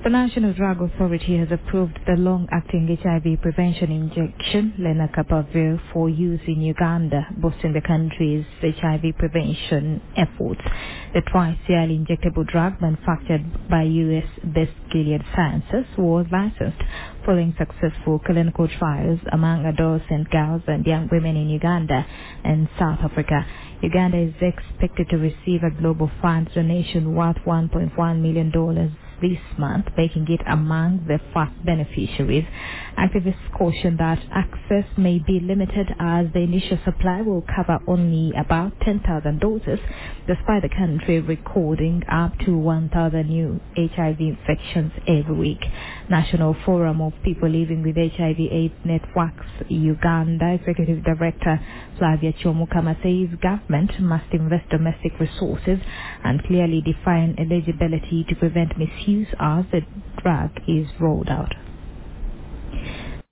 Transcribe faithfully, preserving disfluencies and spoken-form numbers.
The National Drug Authority has approved the long-acting H I V prevention injection, lenacapavir, for use in Uganda, boosting the country's H I V prevention efforts. The twice-yearly injectable drug, manufactured by U S-based Gilead Sciences, was licensed following successful clinical trials among adolescent girls and young women in Uganda and South Africa. Uganda is expected to receive a global funds donation worth one point one million dollars this month, making it among the first beneficiaries. Activists caution that access may be limited as the initial supply will cover only about ten thousand doses, despite the country recording up to one thousand new H I V infections every week. National Forum of People Living with H I V AIDS Networks Uganda Executive Director Flavia Chomukama says government must invest domestic resources and clearly define eligibility to prevent misuse as the drug is rolled out.